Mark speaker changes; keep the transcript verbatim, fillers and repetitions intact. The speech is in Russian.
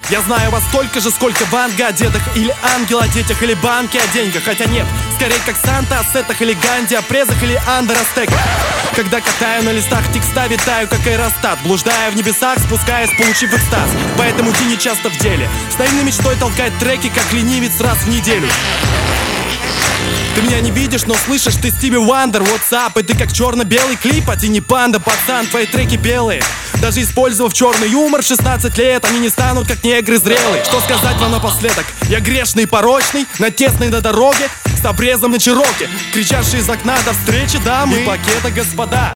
Speaker 1: Я знаю вас столько же, сколько Ванга о дедах или ангел о детях, или банки о деньгах. Хотя нет, скорее как Санта о сетах или Ганди о презах или Андер о стеках. Когда катаю на листах текста, витаю как аэростат, блуждая в небесах, спускаясь, получив экстаз. Поэтому Ти не часто в деле, с наивной мечтой толкает треки, как ленивец раз в неделю. Ты меня не видишь, но слышишь, ты Стиви Вандер, what's up? И ты как черно-белый клип, а ты не панда, пацан, твои треки белые. Даже использовав черный юмор в шестнадцать лет, они не станут как негры зрелые. Что сказать вам напоследок? Я грешный и порочный, на тесной на дороге, с обрезом на чероке, кричавший из окна до встречи, дамы и пакета, господа.